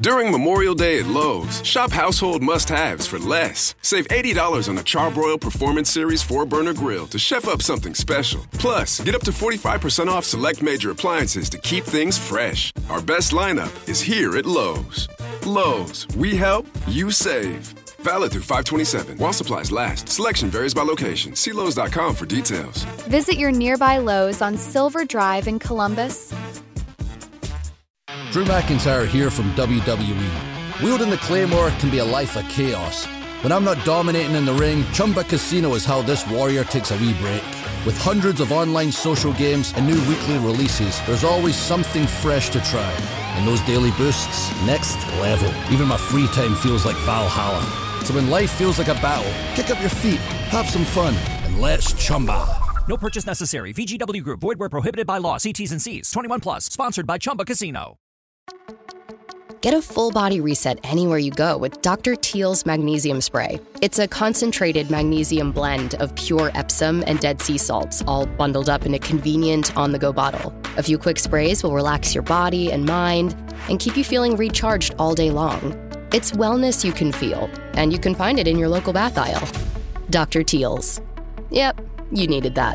During Memorial Day at Lowe's, shop household must-haves for less. Save $80 on a Charbroil Performance Series 4-burner grill to chef up something special. Plus, get up to 45% off select major appliances to keep things fresh. Our best lineup is here at Lowe's. Lowe's, we help, you save. Valid through 5/27. While supplies last. Selection varies by location. See Lowe's.com for details. Visit your nearby Lowe's on Silver Drive in Columbus. Drew McIntyre here from WWE. Wielding the Claymore can be a life of chaos. When I'm not dominating in the ring, Chumba Casino is how this warrior takes a wee break. With hundreds of online social games and new weekly releases, there's always something fresh to try. And those daily boosts, next level. Even my free time feels like Valhalla. So when life feels like a battle, kick up your feet, have some fun, and let's Chumba. No purchase necessary. VGW Group. Void where prohibited by law. See T's and C's. 21 plus. Sponsored by Chumba Casino. Get a full body reset anywhere you go with Dr. Teal's magnesium spray. It's a concentrated magnesium blend of pure Epsom and Dead Sea salts, all bundled up in a convenient on-the-go bottle. A few quick sprays will relax your body and mind and keep you feeling recharged all day long. It's wellness you can feel, and you can find it in your local bath aisle. Dr. Teal's. Yep, you needed that.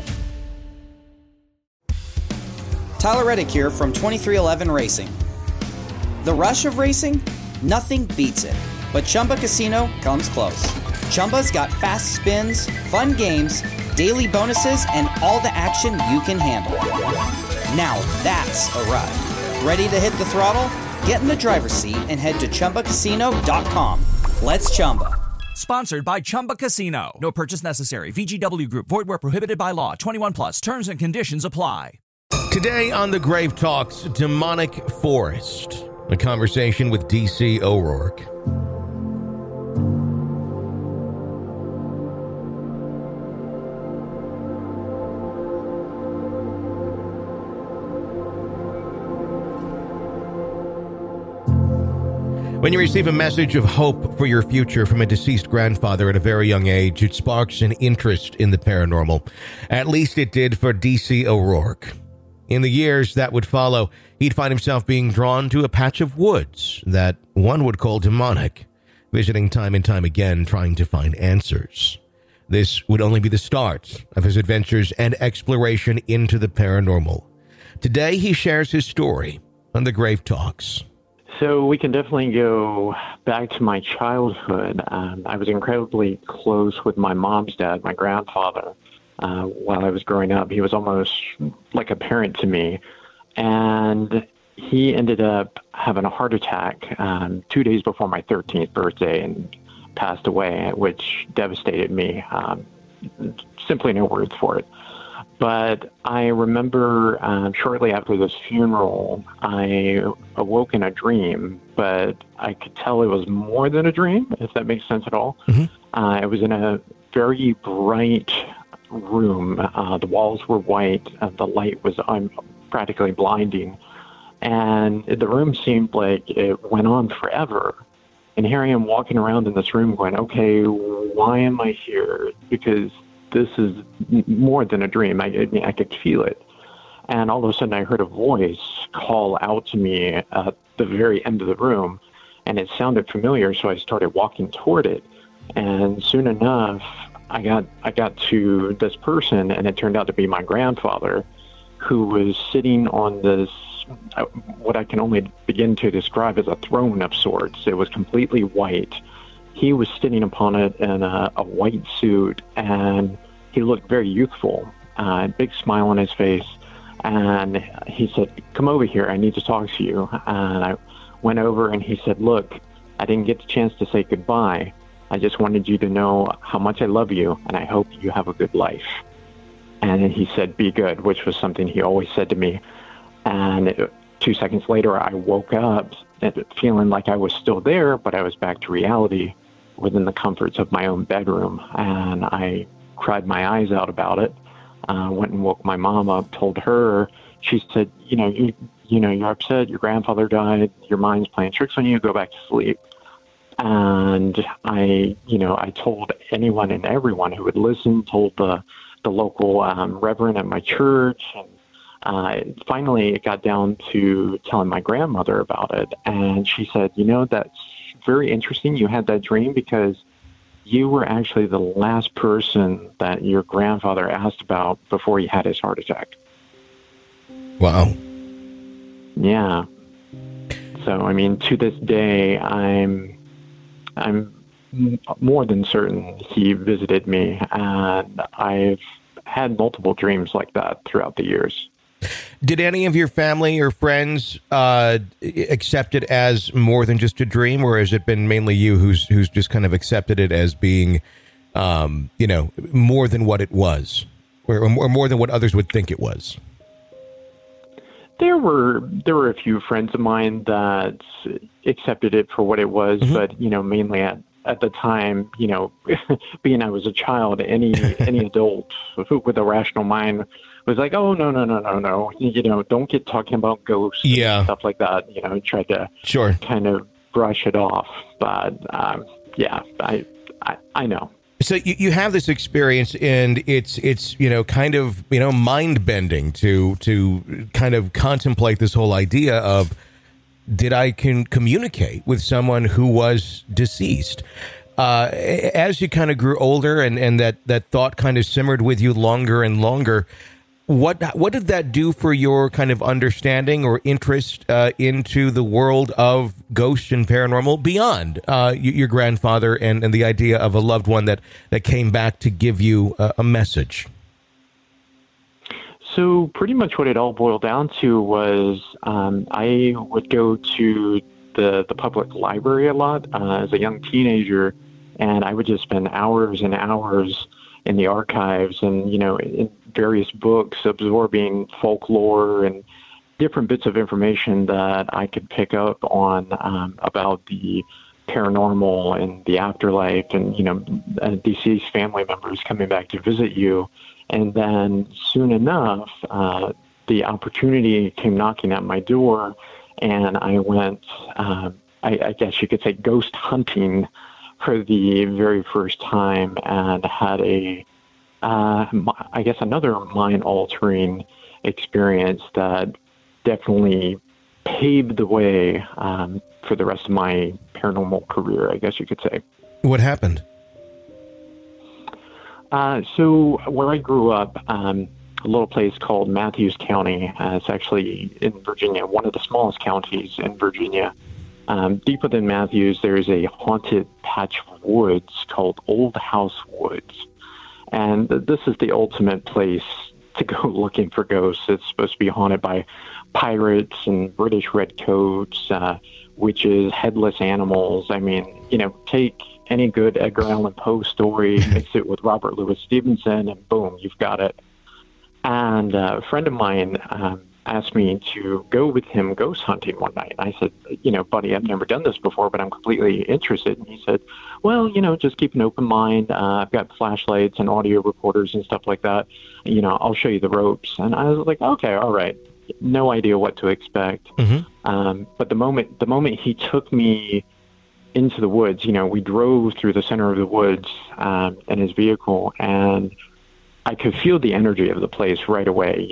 Tyler Reddick here from 2311 Racing. The rush of racing? Nothing beats it. But Chumba Casino comes close. Chumba's got fast spins, fun games, daily bonuses, and all the action you can handle. Now that's a ride. Ready to hit the throttle? Get in the driver's seat and head to ChumbaCasino.com. Let's Chumba. Sponsored by Chumba Casino. No purchase necessary. VGW Group. Void where prohibited by law. 21 plus. Terms and conditions apply. Today on The Grave Talks, Demonic Forest. A conversation with D.C. O'Rourke. When you receive a message of hope for your future from a deceased grandfather at a very young age, it sparks an interest in the paranormal. At least it did for D.C. O'Rourke. In the years that would follow, he'd find himself being drawn to a patch of woods that one would call demonic, visiting time and time again, trying to find answers. This would only be the start of his adventures and exploration into the paranormal. Today, he shares his story on The Grave Talks. So we can definitely go back to my childhood. I was incredibly close with my mom's dad, my grandfather. While I was growing up, he was almost like a parent to me. And he ended up having a heart attack 2 days before my 13th birthday and passed away, which devastated me. Simply no words for it. But I remember shortly after this funeral, I awoke in a dream, but I could tell it was more than a dream, if that makes sense at all. Mm-hmm. It was in a very bright room. The walls were white. The light was practically blinding. And the room seemed like it went on forever. And here I am walking around in this room going, okay, why am I here? Because this is more than a dream. I could feel it. And all of a sudden I heard a voice call out to me at the very end of the room. And it sounded familiar, so I started walking toward it. And soon enough, I got to this person, and it turned out to be my grandfather, who was sitting on this, what I can only begin to describe as a throne of sorts. It was completely white. He was sitting upon it in a white suit, and he looked very youthful, big smile on his face. And he said, "Come over here, I need to talk to you." And I went over, and he said, "Look, I didn't get the chance to say goodbye. I just wanted you to know how much I love you, and I hope you have a good life." And then he said, "Be good," which was something he always said to me. And 2 seconds later, I woke up feeling like I was still there, but I was back to reality within the comforts of my own bedroom. And I cried my eyes out about it. Went and woke my mom up, told her. She said, you're upset, your grandfather died, your mind's playing tricks on you, go back to sleep. And I told anyone and everyone who would listen, told the local reverend at my church, and Finally, it got down to telling my grandmother about it, and she said, that's very interesting. You had that dream because you were actually the last person that your grandfather asked about before he had his heart attack. Wow. Yeah. So, I mean, to this day, I'm more than certain he visited me, and I've had multiple dreams like that throughout the years. Did any of your family or friends accept it as more than just a dream, or has it been mainly you who's just kind of accepted it as being, more than what it was, or more than what others would think it was? There were a few friends of mine that accepted it for what it was, but mainly at the time, being I was a child, any adult with a rational mind was like, oh, no, don't get talking about ghosts and stuff like that, tried to kind of brush it off. But, I know. So you have this experience, and it's kind of mind-bending to kind of contemplate this whole idea of, did I can communicate with someone who was deceased? As you kind of grew older and that thought kind of simmered with you longer and longer, what did that do for your kind of understanding or interest into the world of ghosts and paranormal beyond your grandfather and the idea of a loved one that came back to give you a message? So pretty much what it all boiled down to was I would go to the public library a lot as a young teenager, and I would just spend hours and hours in the archives and, in various books absorbing folklore and different bits of information that I could pick up on about the paranormal and the afterlife and, deceased family members coming back to visit you. And then soon enough, the opportunity came knocking at my door, and I went, I guess you could say, ghost hunting for the very first time, and had another mind-altering experience that definitely paved the way for the rest of my paranormal career, I guess you could say. What happened? So where I grew up, a little place called Matthews County. It's actually in Virginia, one of the smallest counties in Virginia. Deep within Matthews, there's a haunted patch of woods called Old House Woods. And this is the ultimate place to go looking for ghosts. It's supposed to be haunted by pirates and British redcoats, witches, headless animals. I mean, take any good Edgar Allan Poe story, mix it with Robert Louis Stevenson, and boom, you've got it. And a friend of mine asked me to go with him ghost hunting one night. And I said, buddy, I've never done this before, but I'm completely interested. And he said, well, just keep an open mind. I've got flashlights and audio recorders and stuff like that. I'll show you the ropes. And I was like, okay, all right. No idea what to expect. But the moment he took me into the woods, we drove through the center of the woods in his vehicle, and I could feel the energy of the place right away.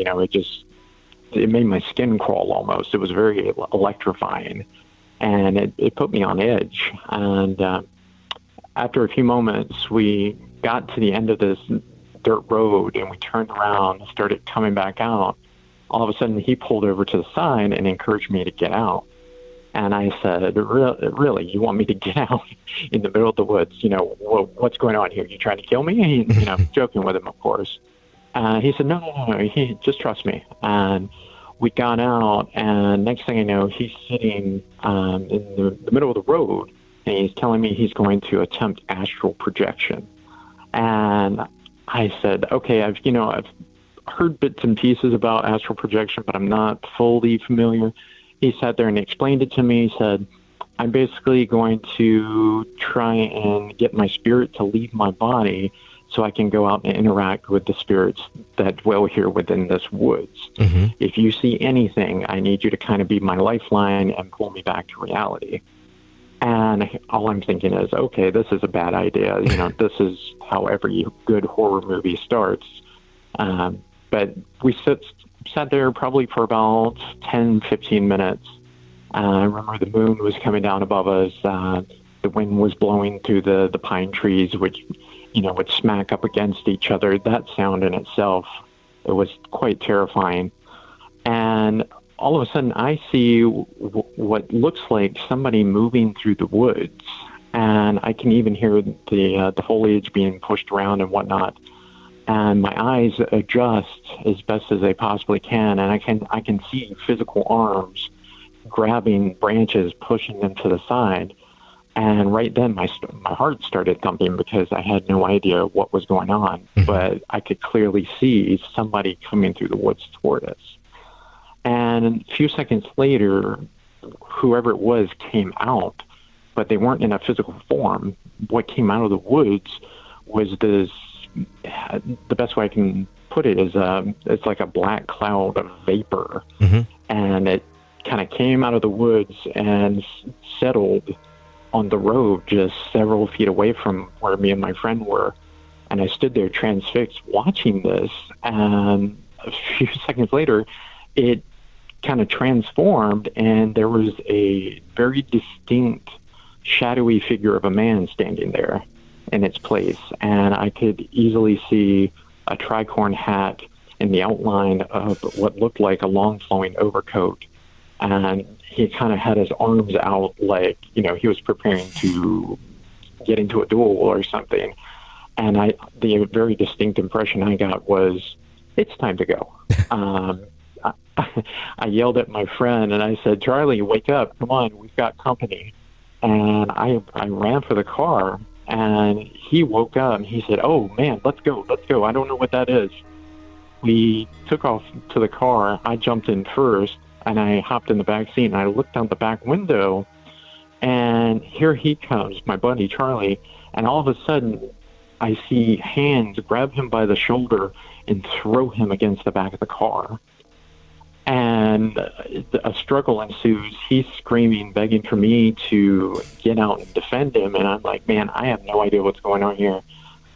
It made my skin crawl almost. It was very electrifying, and it put me on edge. And after a few moments, we got to the end of this dirt road, and we turned around and started coming back out. All of a sudden, he pulled over to the side and encouraged me to get out. And I said, really, you want me to get out in the middle of the woods? What's going on here? You trying to kill me? Joking with him, of course. He said, no, just trust me. And we got out, and next thing I know, he's sitting in the middle of the road, and he's telling me he's going to attempt astral projection. And I said, okay, I've heard bits and pieces about astral projection, but I'm not fully familiar. He sat there and explained it to me. He said, I'm basically going to try and get my spirit to leave my body so I can go out and interact with the spirits that dwell here within this woods. If you see anything, I need you to kind of be my lifeline and pull me back to reality. And all I'm thinking is, okay, this is a bad idea. This is how every good horror movie starts. But we sat there probably for about 10, 15 minutes. I remember the moon was coming down above us. The wind was blowing through the pine trees, which, would smack up against each other. That sound in itself, it was quite terrifying. And all of a sudden, I see what looks like somebody moving through the woods. And I can even hear the foliage being pushed around and whatnot. And my eyes adjust as best as they possibly can, and I can see physical arms grabbing branches, pushing them to the side. And right then, my heart started thumping because I had no idea what was going on. Mm-hmm. But I could clearly see somebody coming through the woods toward us. And a few seconds later, whoever it was came out, but they weren't in a physical form. What came out of the woods was this, the best way I can put it is it's like a black cloud of vapor. Mm-hmm. And it kind of came out of the woods and settled on the road just several feet away from where me and my friend were. And I stood there transfixed watching this. And a few seconds later, it kind of transformed, and there was a very distinct shadowy figure of a man standing there in its place. And I could easily see a tricorn hat in the outline of what looked like a long flowing overcoat. And he kind of had his arms out like, he was preparing to get into a duel or something. And the very distinct impression I got was, it's time to go. I yelled at my friend and I said, Charlie, wake up. Come on, we've got company. And I ran for the car, and he woke up and he said, oh man, let's go. I don't know what that is. We took off to the car. I jumped in first, and I hopped in the back seat, and I looked out the back window, and here he comes, my buddy Charlie. And all of a sudden, I see hands grab him by the shoulder and throw him against the back of the car. And a struggle ensues. He's screaming, begging for me to get out and defend him. And I'm like, man, I have no idea what's going on here.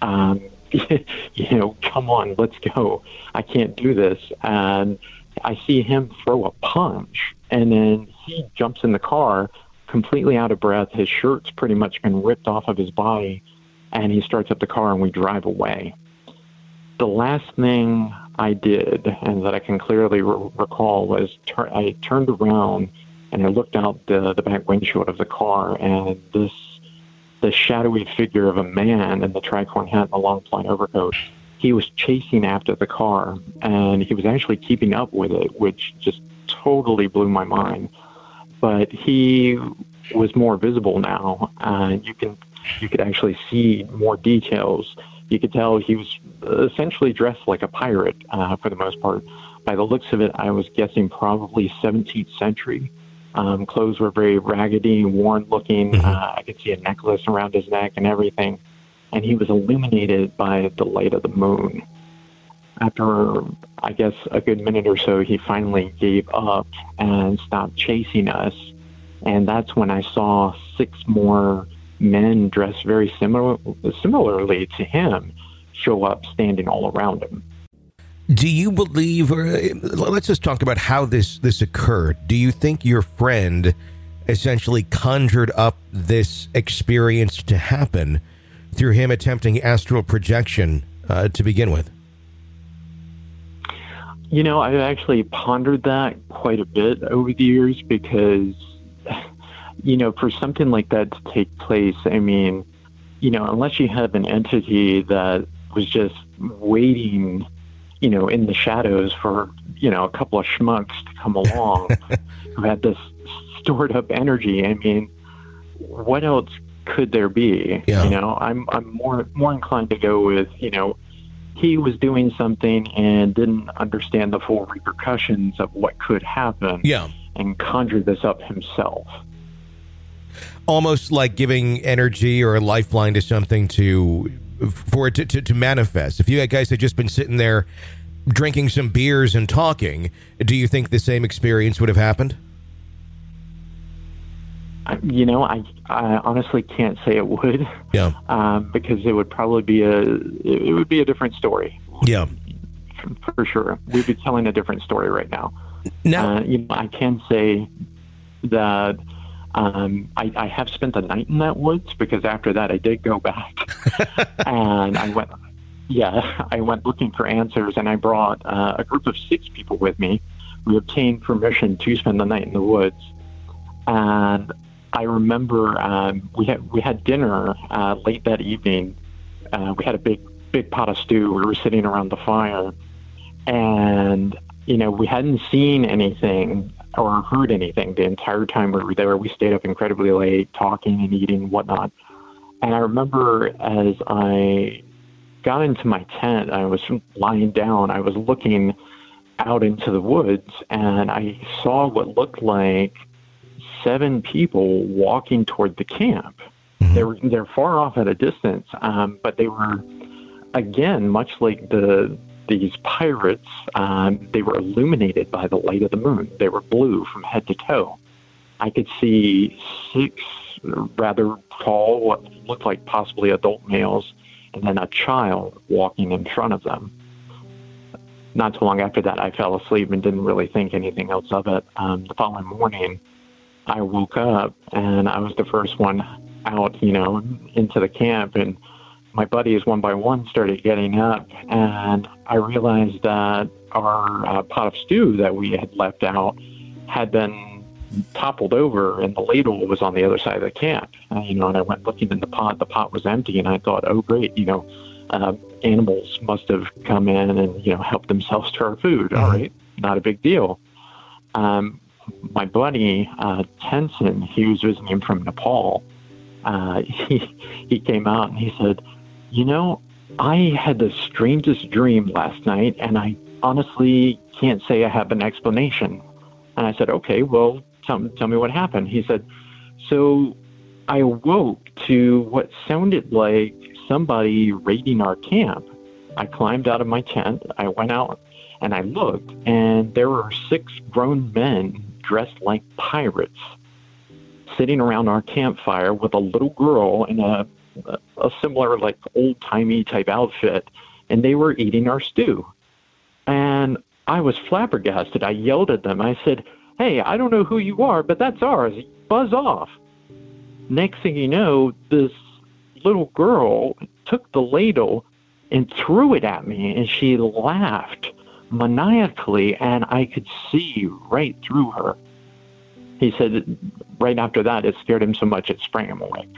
Come on, let's go. I can't do this. And I see him throw a punch, and then he jumps in the car completely out of breath. His shirt's pretty much been ripped off of his body, and he starts up the car, and we drive away. The last thing I did, and that I can clearly recall, was I turned around and I looked out the back windshield of the car, and the shadowy figure of a man in the tricorn hat and the long flowing overcoat, he was chasing after the car, and he was actually keeping up with it, which just totally blew my mind. But he was more visible now. You could actually see more details. You could tell he was essentially dressed like a pirate for the most part. By the looks of it, I was guessing probably 17th century. Clothes were very raggedy, worn-looking. Mm-hmm. I could see a necklace around his neck and everything. And he was illuminated by the light of the moon. After, I guess, a good minute or so, he finally gave up and stopped chasing us. And that's when I saw 6 more men dressed very similarly to him show up, standing all around him. Do you believe, or let's just talk about how this occurred. Do you think your friend essentially conjured up this experience to happen through him attempting astral projection to begin with? I've actually pondered that quite a bit over the years because, for something like that to take place, I mean, unless you have an entity that was just waiting, in the shadows for, a couple of schmucks to come along who had this stored up energy. I mean, what else could there be? Yeah. I'm more inclined to go with, he was doing something and didn't understand the full repercussions of what could happen. Yeah. And conjured this up himself. Almost like giving energy or a lifeline to something for it to manifest. If you guys had just been sitting there drinking some beers and talking, do you think the same experience would have happened? I honestly can't say it would. Yeah. Because it would probably be a different story. Yeah. for sure. We'd be telling a different story right now. Now, I can say that I have spent the night in that woods, because after that I did go back and I went looking for answers, and I brought a group of 6 people with me. We obtained permission to spend the night in the woods, and I remember we had dinner late that evening. We had a big pot of stew. We were sitting around the fire, and we hadn't seen anything or heard anything the entire time we were there. We stayed up incredibly late, talking and eating and whatnot. And I remember as I got into my tent, I was lying down, I was looking out into the woods, and I saw what looked like 7 people walking toward the camp. Mm-hmm. They're far off at a distance, but they were, again, much like these pirates, they were illuminated by the light of the moon. They were blue from head to toe. I could see 6 rather tall, what looked like possibly adult males, and then a child walking in front of them. Not too long after that, I fell asleep and didn't really think anything else of it. The following morning, I woke up, and I was the first one out, into the camp, and my buddies one by one started getting up, and I realized that our pot of stew that we had left out had been toppled over, and the ladle was on the other side of the camp. And I went looking in the pot was empty, and I thought, oh great, animals must have come in and helped themselves to our food. All right, not a big deal. My buddy Tenson, he was visiting from Nepal. He came out and he said, I had the strangest dream last night, and I honestly can't say I have an explanation. And I said, okay, well, tell me what happened. He said, so I awoke to what sounded like somebody raiding our camp. I climbed out of my tent, I went out, and I looked, and there were 6 grown men dressed like pirates sitting around our campfire with a little girl in a similar, like, old-timey type outfit, and they were eating our stew. And I was flabbergasted. I yelled at them. I said, hey, I don't know who you are, but that's ours. Buzz off. Next thing you know, this little girl took the ladle and threw it at me, and she laughed maniacally, and I could see right through her. He said right after that, it scared him so much it sprang him awake.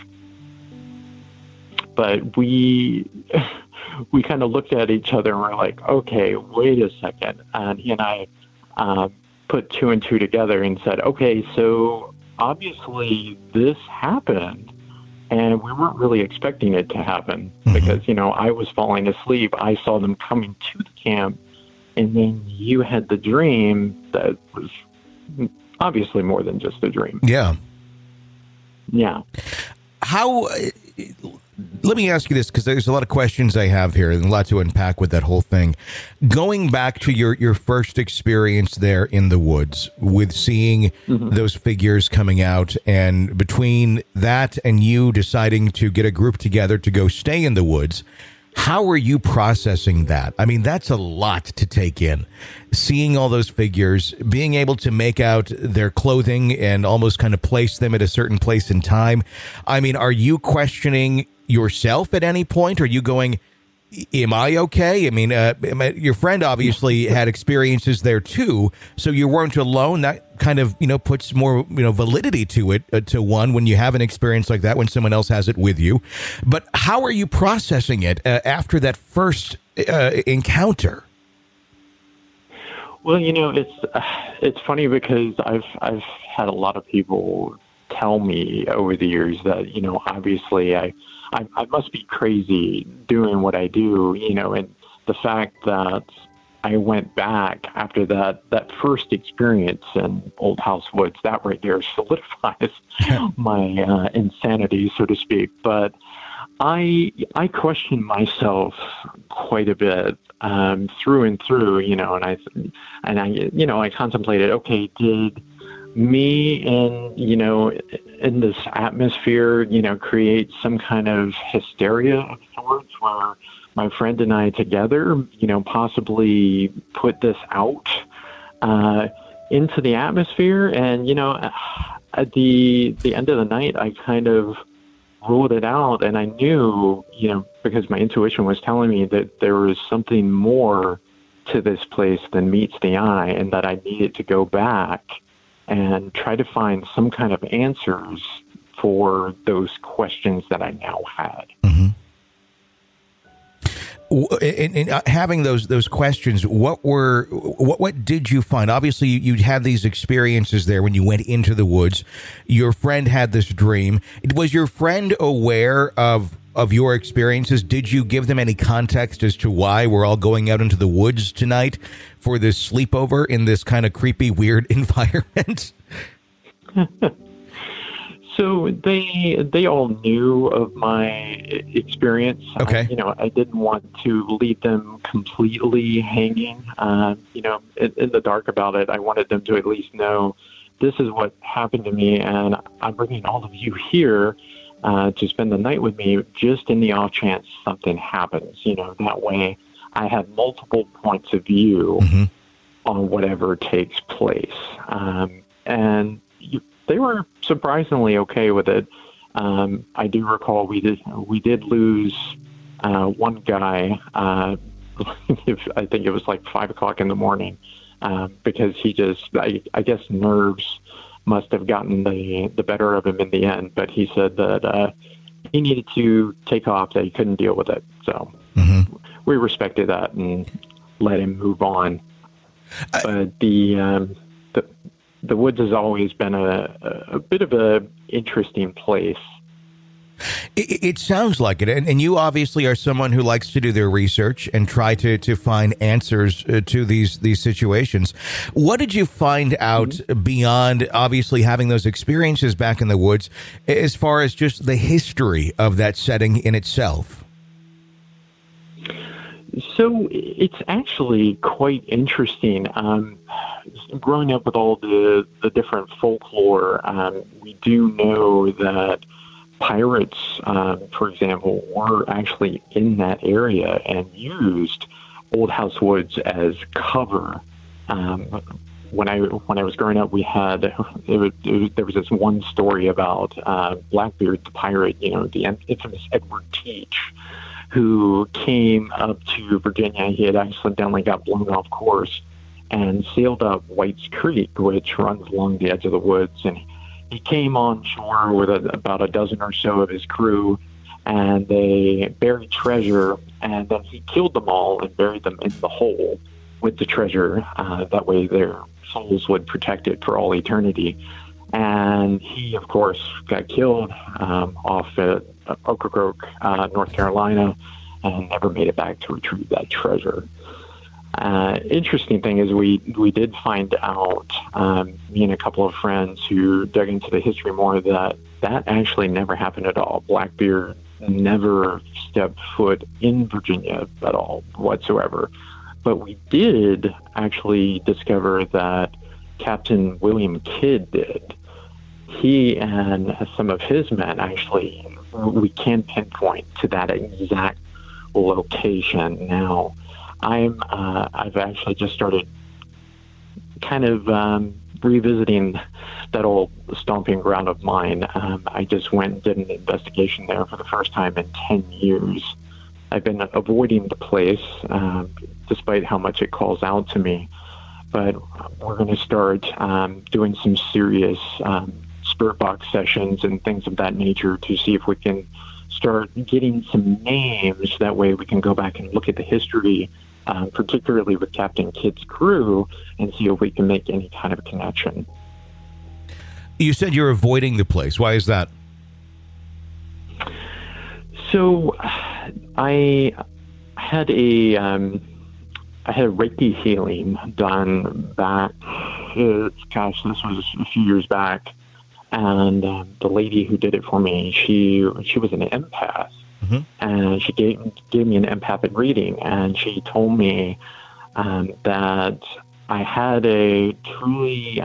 But we kind of looked at each other and we're like, okay, wait a second. And he and I put 2 and 2 together and said, okay, so obviously this happened, and we weren't really expecting it to happen because, I was falling asleep. I saw them coming to the camp, and then you had the dream that was obviously more than just a dream. Yeah. Yeah. How... Let me ask you this, because there's a lot of questions I have here and a lot to unpack with that whole thing. Going back to your first experience there in the woods with seeing those figures coming out, and between that and you deciding to get a group together to go stay in the woods, how are you processing that? I mean, that's a lot to take in. Seeing all those figures, being able to make out their clothing and almost kind of place them at a certain place in time. I mean, are you questioning yourself at any point? Are you going, am I okay? I mean, your friend obviously had experiences there too, so you weren't alone. That kind of, puts more, validity to it, to one, when you have an experience like that, when someone else has it with you. But how are you processing it after that first encounter? Well, it's funny because I've had a lot of people tell me over the years that, obviously I must be crazy doing what I do, and the fact that I went back after that first experience in Old House Woods, that right there solidifies my insanity, so to speak. But I question myself quite a bit through and through, and I contemplated, okay, did me in this atmosphere, create some kind of hysteria of sorts where my friend and I together, possibly put this out into the atmosphere. And, at the end of the night, I kind of ruled it out. And I knew, because my intuition was telling me that there was something more to this place than meets the eye, and that I needed to go back and try to find some kind of answers for those questions that I now had. Mm-hmm. In having those questions, what did you find? Obviously, you had these experiences there when you went into the woods. Your friend had this dream. Was your friend aware of your experiences? Did you give them any context as to why we're all going out into the woods tonight for this sleepover in this kind of creepy, weird environment? So they all knew of my experience. Okay. I didn't want to leave them completely hanging, in the dark about it. I wanted them to at least know this is what happened to me, and I'm bringing all of you here to spend the night with me just in the off chance something happens. That way I have multiple points of view mm-hmm. on whatever takes place. They were surprisingly okay with it. I do recall we did lose one guy. I think it was like 5:00 in the morning because he just, I guess nerves must have gotten the better of him in the end. But he said that he needed to take off, that he couldn't deal with it. So mm-hmm. we respected that and let him move on. But the woods has always been a bit of a interesting place. It sounds like it. And you obviously are someone who likes to do their research and try to find answers to these situations. What did you find out beyond obviously having those experiences back in the woods, as far as just the history of that setting in itself? So it's actually quite interesting. Growing up with all the different folklore, we do know that pirates, for example, were actually in that area and used Old House Woods as cover. When I was growing up, we had there was this one story about Blackbeard the pirate, the infamous Edward Teach, who came up to Virginia. He had accidentally got blown off course and sailed up White's Creek, which runs along the edge of the woods. And he came on shore with about a dozen or so of his crew, and they buried treasure, and then he killed them all and buried them in the hole with the treasure. That way their souls would protect it for all eternity. And he, of course, got killed off at Ocracoke, North Carolina, and never made it back to retrieve that treasure. Interesting thing is we did find out, me and a couple of friends who dug into the history more, that actually never happened at all. Blackbeard never stepped foot in Virginia at all whatsoever. But we did actually discover that Captain William Kidd did. He and some of his men actually, we can pinpoint to that exact location. Now, I've actually just started kind of revisiting that old stomping ground of mine. I just went and did an investigation there for the first time in 10 years. I've been avoiding the place, despite how much it calls out to me. But we're going to start doing some serious spirit box sessions and things of that nature to see if we can start getting some names. That way we can go back and look at the history, particularly with Captain Kidd's crew, and see if we can make any kind of connection. You said you're avoiding the place. Why is that? So I had a Reiki healing done back, this was a few years back, and the lady who did it for me, she was an empath, mm-hmm. and she gave me an empathic reading, and she told me that I had a truly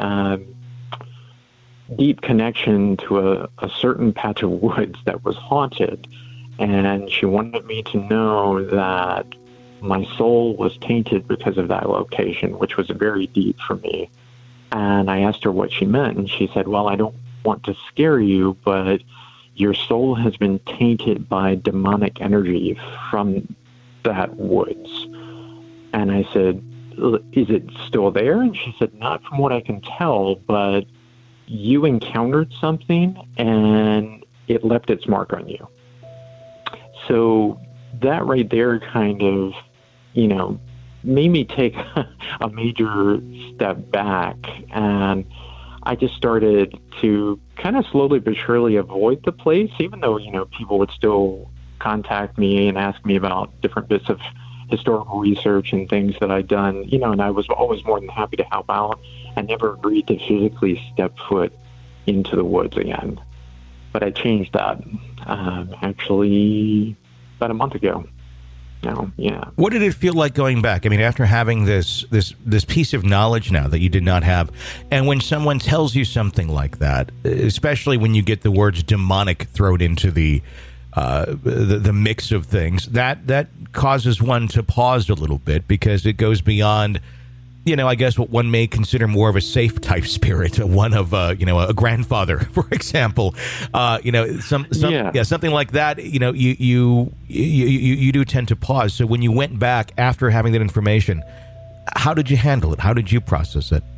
deep connection to a certain patch of woods that was haunted, and she wanted me to know that my soul was tainted because of that location, which was very deep for me. And I asked her what she meant, and she said, well, I don't want to scare you, but your soul has been tainted by demonic energy from that woods. And I said, is it still there? And she said, not from what I can tell, but you encountered something and it left its mark on you. So that right there kind of, made me take a major step back. And I just started to kind of slowly but surely avoid the place, even though, people would still contact me and ask me about different bits of historical research and things that I'd done, and I was always more than happy to help out. I never agreed to physically step foot into the woods again. But I changed that actually about a month ago. Now, yeah. What did it feel like going back? I mean, after having this piece of knowledge now that you did not have, and when someone tells you something like that, especially when you get the words demonic thrown into the mix of things, that causes one to pause a little bit, because it goes beyond, I guess what one may consider more of a safe type spirit, one of a grandfather, for example, something like that. You do tend to pause. So when you went back after having that information, how did you handle it? How did you process it?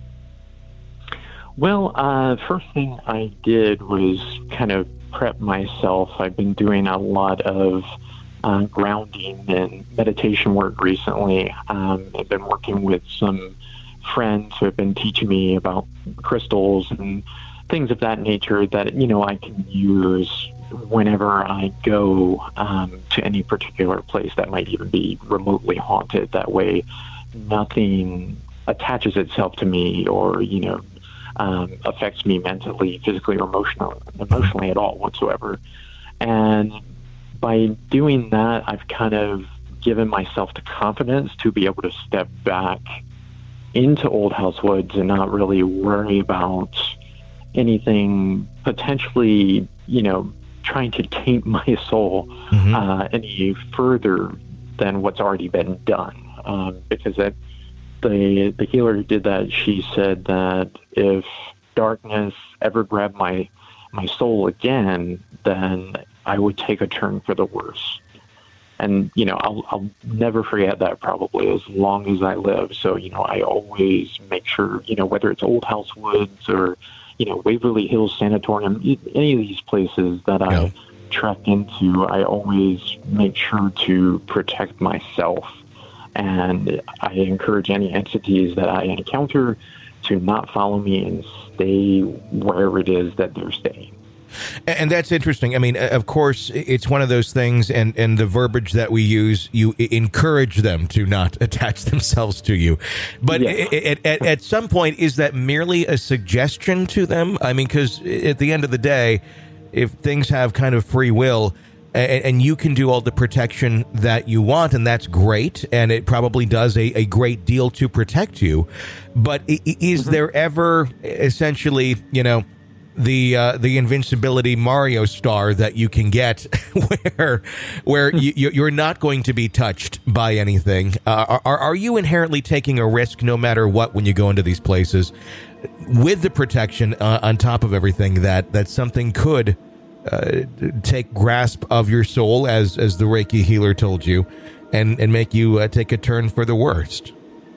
Well, first thing I did was kind of prep myself. I've been doing a lot of grounding and meditation work recently. I've been working with some friends who have been teaching me about crystals and things of that nature that, I can use whenever I go to any particular place that might even be remotely haunted. That way, nothing attaches itself to me or, affects me mentally, physically, or emotionally at all whatsoever. And by doing that, I've kind of given myself the confidence to be able to step back into Old House Woods and not really worry about anything potentially, trying to taint my soul any further than what's already been done. Because the healer who did that, she said that if darkness ever grabbed my soul again, then I would take a turn for the worse. And, I'll never forget that probably as long as I live. So, I always make sure, whether it's Old House Woods or, Waverly Hills Sanatorium, any of these places that I trek into, I always make sure to protect myself. And I encourage any entities that I encounter to not follow me and stay wherever it is that they're staying. And that's interesting. I mean, of course, it's one of those things, and the verbiage that we use, you encourage them to not attach themselves to you. But at some point, is that merely a suggestion to them? I mean, because at the end of the day, if things have kind of free will, and you can do all the protection that you want, and that's great, and it probably does a great deal to protect you. But is there ever essentially, the invincibility Mario star that you can get where you're not going to be touched by anything? Are you inherently taking a risk no matter what when you go into these places with the protection on top of everything that something could take grasp of your soul, as the Reiki healer told you, and make you take a turn for the worst?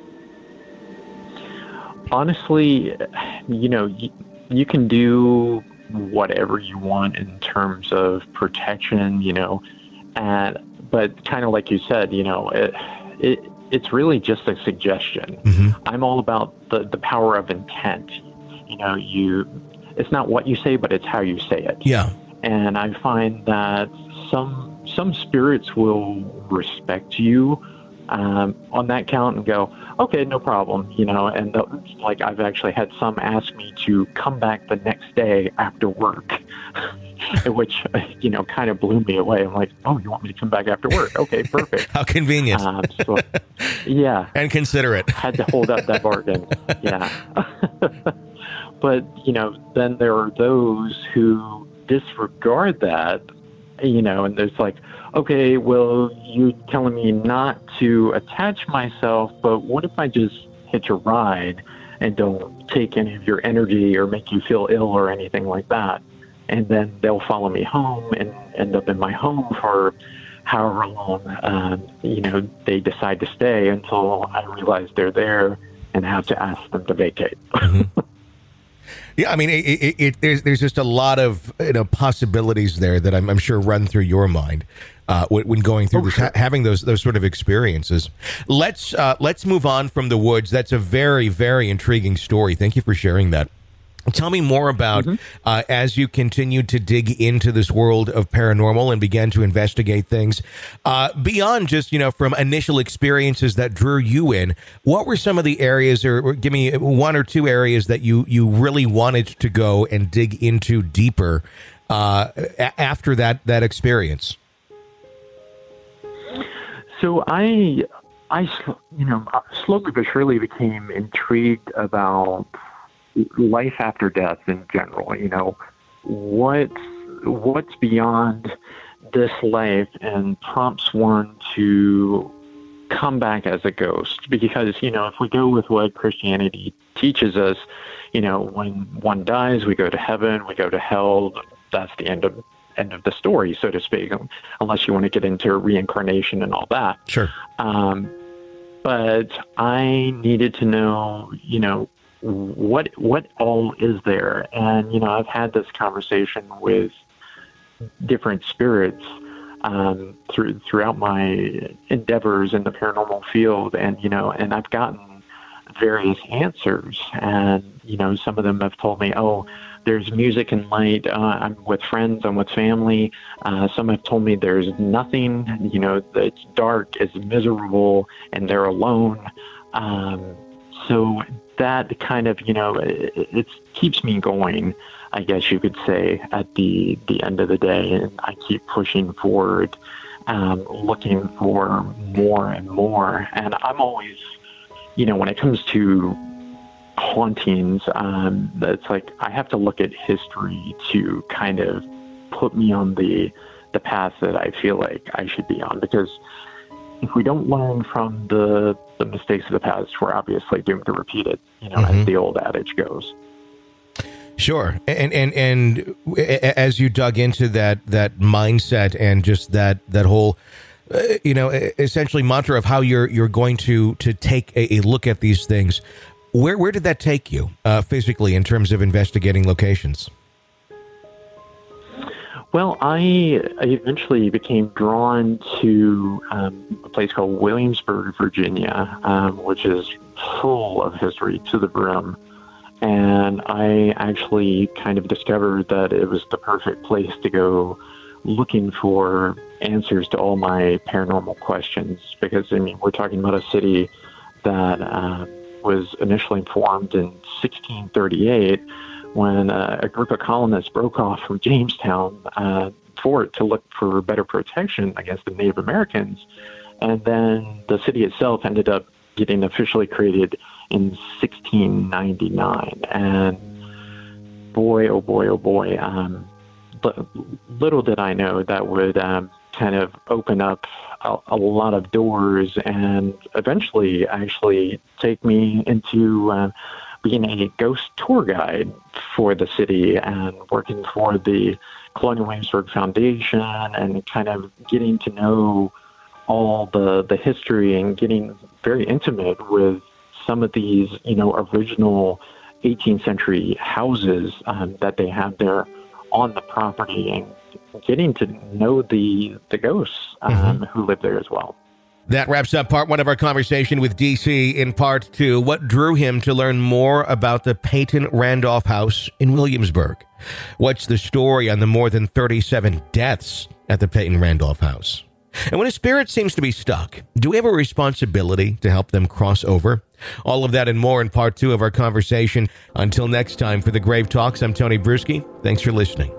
Honestly, you can do whatever you want in terms of protection, but kind of like you said, it's really just a suggestion. Mm-hmm. I'm all about the power of intent. It's not what you say, but it's how you say it. Yeah. And I find that some spirits will respect you on that count and go, okay, no problem, and like I've actually had some ask me to come back the next day after work, which, kind of blew me away. I'm like, oh, you want me to come back after work? Okay, perfect. How convenient. So, yeah. And considerate. Had to hold up that bargain. Yeah. But, then there are those who disregard that and there's like, okay, well, you're telling me not to attach myself, but what if I just hitch a ride and don't take any of your energy or make you feel ill or anything like that? And then they'll follow me home and end up in my home for however long, they decide to stay until I realize they're there and have to ask them to vacate. Mm-hmm. Yeah, I mean, there's just a lot of possibilities there that I'm sure run through your mind when going through this, sure. Having those sort of experiences. Let's move on from the woods. That's a very, very intriguing story. Thank you for sharing that. Tell me more about, as you continued to dig into this world of paranormal and began to investigate things, beyond just, from initial experiences that drew you in, what were some of the areas, or give me one or two areas that you really wanted to go and dig into deeper after that experience? So I slowly but surely became intrigued about life after death in general. What's beyond this life, and prompts one to come back as a ghost. Because, if we go with what Christianity teaches us, when one dies, we go to heaven, we go to hell. That's the end of the story, so to speak, unless you want to get into reincarnation and all that. Sure. But I needed to know, what all is there. And, I've had this conversation with different spirits throughout my endeavors in the paranormal field. And, and I've gotten various answers. And, some of them have told me, oh, there's music and light. I'm with friends, I'm with family. Some have told me there's nothing, it's dark, it's miserable, and they're alone. So that kind of, it keeps me going, I guess you could say, at the end of the day. And I keep pushing forward, looking for more and more. And I'm always, when it comes to hauntings, it's like I have to look at history to kind of put me on the path that I feel like I should be on. Because if we don't learn from the mistakes of the past, we're obviously doomed to repeat it, as the old adage goes. Sure. And as you dug into that mindset and just that whole, essentially mantra of how you're going to take a look at these things, where did that take you physically in terms of investigating locations? Well, I eventually became drawn to a place called Williamsburg, Virginia, which is full of history to the brim. And I actually kind of discovered that it was the perfect place to go looking for answers to all my paranormal questions. Because, we're talking about a city that was initially formed in 1638, when a group of colonists broke off from Jamestown fort to look for better protection against the Native Americans. And then the city itself ended up getting officially created in 1699. And boy, oh boy, oh boy, little did I know that would kind of open up a lot of doors and eventually actually take me into being a ghost tour guide for the city and working for the Colonial Williamsburg Foundation and kind of getting to know all the history and getting very intimate with some of these, original 18th century houses that they have there on the property, and getting to know the ghosts who live there as well. That wraps up part one of our conversation with DC. In part two, what drew him to learn more about the Peyton Randolph House in Williamsburg? What's the story on the more than 37 deaths at the Peyton Randolph House? And when a spirit seems to be stuck, do we have a responsibility to help them cross over? All of that and more in part two of our conversation. Until next time, for the Grave Talks, I'm Tony Bruschi. Thanks for listening.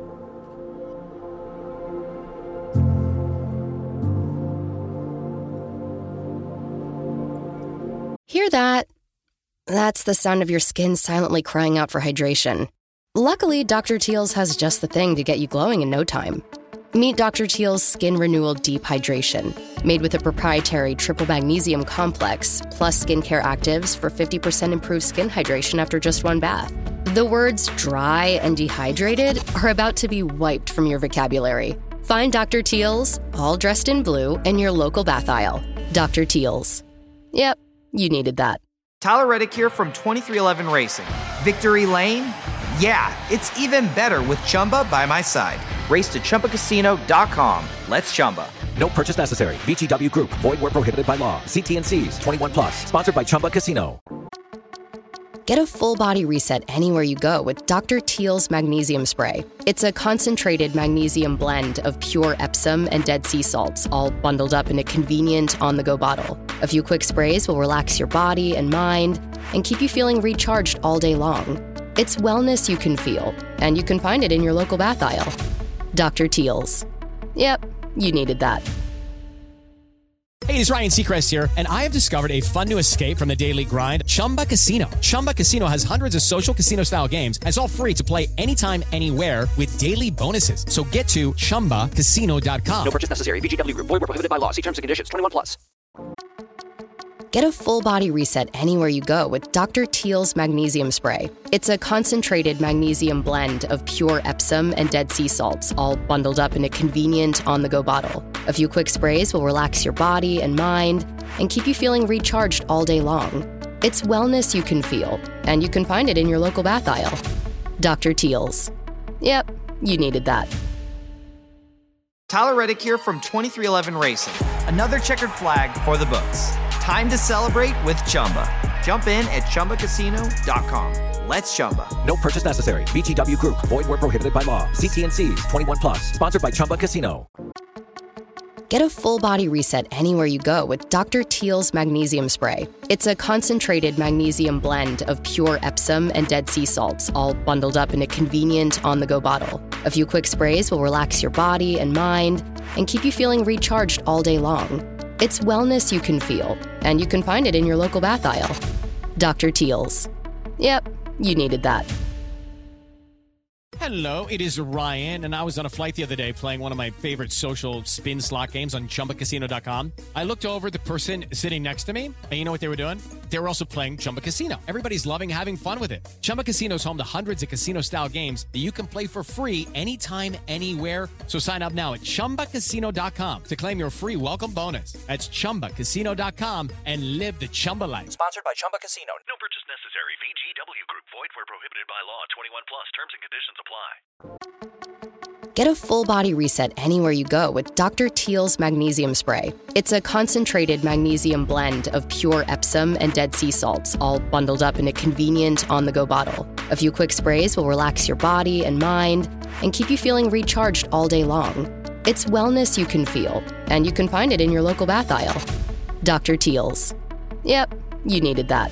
Hear that? That's the sound of your skin silently crying out for hydration. Luckily, Dr. Teal's has just the thing to get you glowing in no time. Meet Dr. Teal's Skin Renewal Deep Hydration, made with a proprietary triple magnesium complex, plus skincare actives for 50% improved skin hydration after just one bath. The words dry and dehydrated are about to be wiped from your vocabulary. Find Dr. Teal's, all dressed in blue, in your local bath aisle. Dr. Teal's. Yep, you needed that. Tyler Reddick here from 2311 Racing. Victory Lane? Yeah, it's even better with Chumba by my side. Race to ChumbaCasino.com. Let's Chumba. No purchase necessary. VGW Group. Void where prohibited by law. See T&Cs. 21 plus. Sponsored by Chumba Casino. Get a full body reset anywhere you go with Dr. Teal's Magnesium Spray. It's a concentrated magnesium blend of pure Epsom and Dead Sea salts, all bundled up in a convenient on-the-go bottle. A few quick sprays will relax your body and mind and keep you feeling recharged all day long. It's wellness you can feel, and you can find it in your local bath aisle. Dr. Teal's. Yep, you needed that. Hey, it's Ryan Seacrest here, and I have discovered a fun new escape from the daily grind, Chumba Casino. Chumba Casino has hundreds of social casino-style games, and it's all free to play anytime, anywhere with daily bonuses. So get to ChumbaCasino.com. No purchase necessary. VGW Group. Void where prohibited by law. See terms and conditions. 21 plus. Get a full body reset anywhere you go with Dr. Teal's Magnesium Spray. It's a concentrated magnesium blend of pure Epsom and Dead Sea salts, all bundled up in a convenient on-the-go bottle. A few quick sprays will relax your body and mind and keep you feeling recharged all day long. It's wellness you can feel, and you can find it in your local bath aisle. Dr. Teal's. Yep, you needed that. Tyler Reddick here from 2311 Racing. Another checkered flag for the books. Time to celebrate with Chumba. Jump in at ChumbaCasino.com. Let's Chumba. No purchase necessary. VGW Group. Void where prohibited by law. See T&Cs. 21 plus. Sponsored by Chumba Casino. Get a full body reset anywhere you go with Dr. Teal's Magnesium Spray. It's a concentrated magnesium blend of pure Epsom and Dead Sea salts, all bundled up in a convenient on-the-go bottle. A few quick sprays will relax your body and mind and keep you feeling recharged all day long. It's wellness you can feel, and you can find it in your local bath aisle. Dr. Teal's. Yep, you needed that. Hello, it is Ryan, and I was on a flight the other day playing one of my favorite social spin slot games on ChumbaCasino.com. I looked over at the person sitting next to me, and you know what they were doing? They were also playing Chumba Casino. Everybody's loving having fun with it. Chumba Casino is home to hundreds of casino-style games that you can play for free anytime, anywhere. So sign up now at ChumbaCasino.com to claim your free welcome bonus. That's ChumbaCasino.com and live the Chumba life. Sponsored by Chumba Casino. No purchase necessary. VGW Group. Void where prohibited by law. 21 plus. Terms and conditions apply. Get a full body reset anywhere you go with Dr. Teal's Magnesium Spray. It's a concentrated magnesium blend of pure Epsom and Dead Sea salts, all bundled up in a convenient on-the-go bottle. A few quick sprays will relax your body and mind and keep you feeling recharged all day long. It's wellness you can feel, and you can find it in your local bath aisle. Dr. Teal's. Yep, you needed that.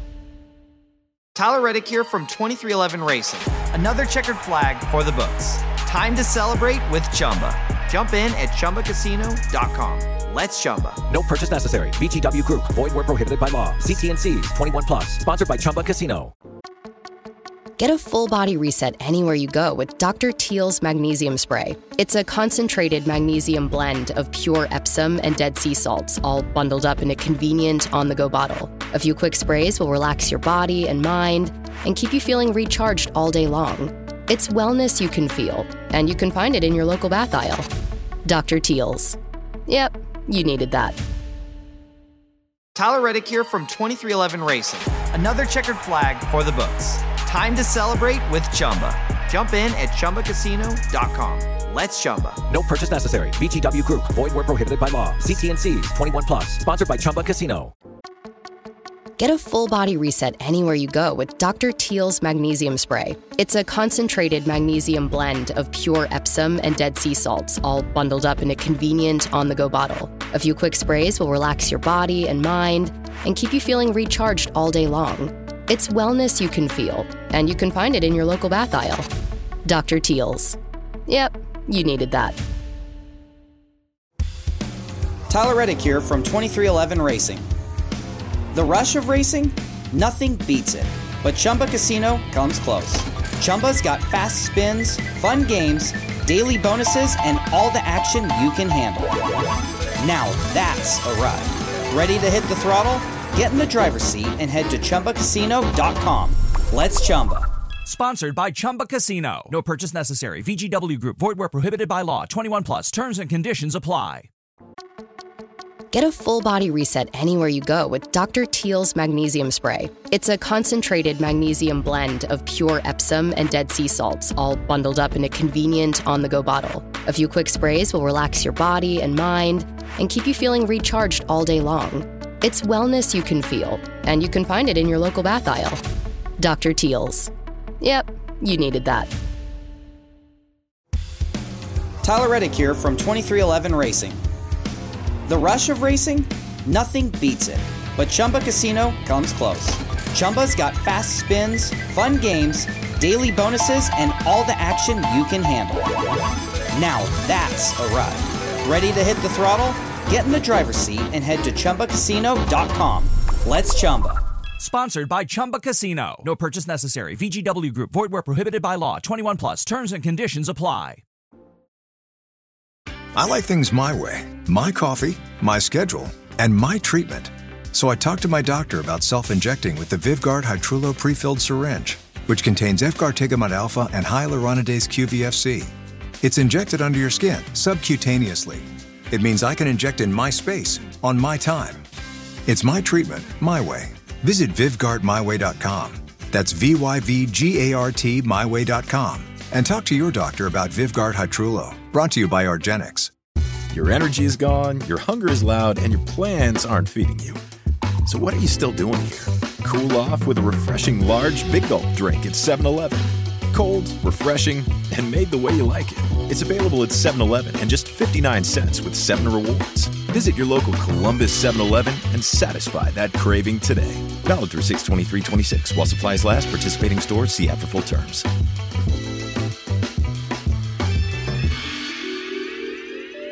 Tyler Reddick here from 2311 Racing. Another checkered flag for the books. Time to celebrate with Chumba. Jump in at ChumbaCasino.com. Let's Chumba. No purchase necessary. VGW Group. Void where prohibited by law. See T&Cs. 21 plus. Sponsored by Chumba Casino. Get a full body reset anywhere you go with Dr. Teal's Magnesium Spray. It's a concentrated magnesium blend of pure Epsom and Dead Sea salts, all bundled up in a convenient on-the-go bottle. A few quick sprays will relax your body and mind and keep you feeling recharged all day long. It's wellness you can feel, and you can find it in your local bath aisle. Dr. Teal's. Yep, you needed that. Tyler Reddick here from 2311 Racing. Another checkered flag for the books. Time to celebrate with Chumba. Jump in at ChumbaCasino.com. Let's Chumba. No purchase necessary. VGW Group. Void where prohibited by law. See T&Cs. 21 plus. Sponsored by Chumba Casino. Get a full body reset anywhere you go with Dr. Teal's Magnesium Spray. It's a concentrated magnesium blend of pure Epsom and Dead Sea salts, all bundled up in a convenient on-the-go bottle. A few quick sprays will relax your body and mind and keep you feeling recharged all day long. It's wellness you can feel, and you can find it in your local bath aisle. Dr. Teal's. Yep, you needed that. Tyler Reddick here from 2311 Racing. The rush of racing? Nothing beats it. But Chumba Casino comes close. Chumba's got fast spins, fun games, daily bonuses, and all the action you can handle. Now that's a ride. Ready to hit the throttle? Get in the driver's seat and head to ChumbaCasino.com. Let's Chumba. Sponsored by Chumba Casino. No purchase necessary. VGW Group. Void where prohibited by law. 21 plus. Terms and conditions apply. Get a full body reset anywhere you go with Dr. Teal's Magnesium Spray. It's a concentrated magnesium blend of pure Epsom and Dead Sea salts, all bundled up in a convenient on-the-go bottle. A few quick sprays will relax your body and mind and keep you feeling recharged all day long. It's wellness you can feel, and you can find it in your local bath aisle. Dr. Teal's. Yep, you needed that. Tyler Reddick here from 2311 Racing. The rush of racing? Nothing beats it. But Chumba Casino comes close. Chumba's got fast spins, fun games, daily bonuses, and all the action you can handle. Now that's a ride. Ready to hit the throttle? Get in the driver's seat and head to ChumbaCasino.com. Let's Chumba. Sponsored by Chumba Casino. No purchase necessary. VGW Group. Void where prohibited by law. 21 plus. Terms and conditions apply. I like things my way. My coffee, my schedule, and my treatment. So I talked to my doctor about self-injecting with the Vyvgart Hytrulo pre-filled syringe, which contains efgartigimod alpha and hyaluronidase QVFC. It's injected under your skin, subcutaneously. It means I can inject in my space, on my time. It's my treatment, my way. Visit VyvgartMyWay.com. That's VYVGART MyWay.com. And talk to your doctor about Vyvgart Hytrulo. Brought to you by argenx. Your energy is gone, your hunger is loud, and your plans aren't feeding you. So what are you still doing here? Cool off with a refreshing large Big Gulp drink at 7-Eleven. Cold, refreshing, and made the way you like it. It's available at 7-Eleven and just 59 cents with 7 rewards. Visit your local Columbus 7-Eleven and satisfy that craving today. Valid through 6/23/26 while supplies last. Participating stores, see app for full terms.